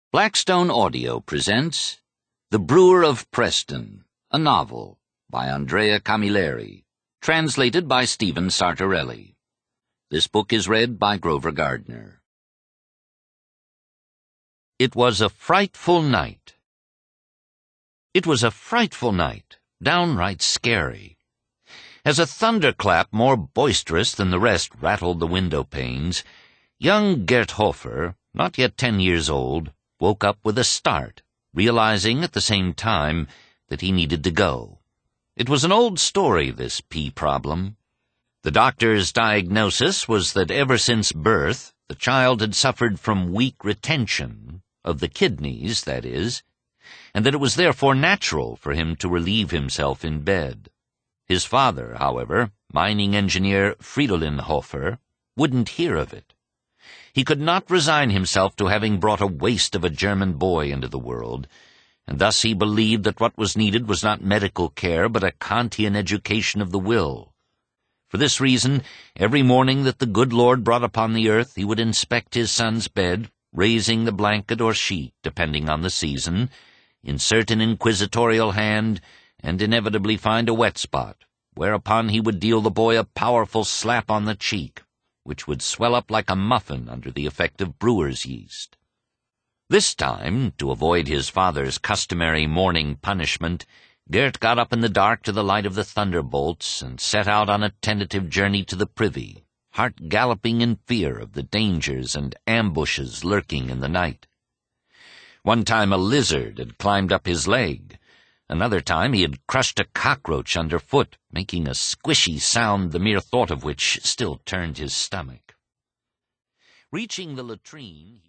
Blackstone Audio presents The Brewer of Preston, a novel by Andrea Camilleri, translated by Stephen Sartorelli. This book is read by Grover Gardner. It was a frightful night. It was a frightful night, downright scary. As a thunderclap more boisterous than the rest rattled the window panes, young Gert Hofer, not yet 10 years old, woke up with a start, realizing at the same time that he needed to go. It was an old story, this pea problem. The doctor's diagnosis was that ever since birth, the child had suffered from weak retention, of the kidneys, that is, and that it was therefore natural for him to relieve himself in bed. His father, however, mining engineer Fridolin Hofer, wouldn't hear of it. He could not resign himself to having brought a waste of a German boy into the world, and thus he believed that what was needed was not medical care but a Kantian education of the will. For this reason, every morning that the good Lord brought upon the earth, he would inspect his son's bed, raising the blanket or sheet, depending on the season, insert an inquisitorial hand, and inevitably find a wet spot, whereupon he would deal the boy a powerful slap on the cheek, which would swell up like a muffin under the effect of brewer's yeast. This time, to avoid his father's customary morning punishment, Gert got up in the dark to the light of the thunderbolts and set out on a tentative journey to the privy, heart galloping in fear of the dangers and ambushes lurking in the night. One time a lizard had climbed up his leg. Another time he had crushed a cockroach underfoot, making a squishy sound the mere thought of which still turned his stomach. Reaching the latrine,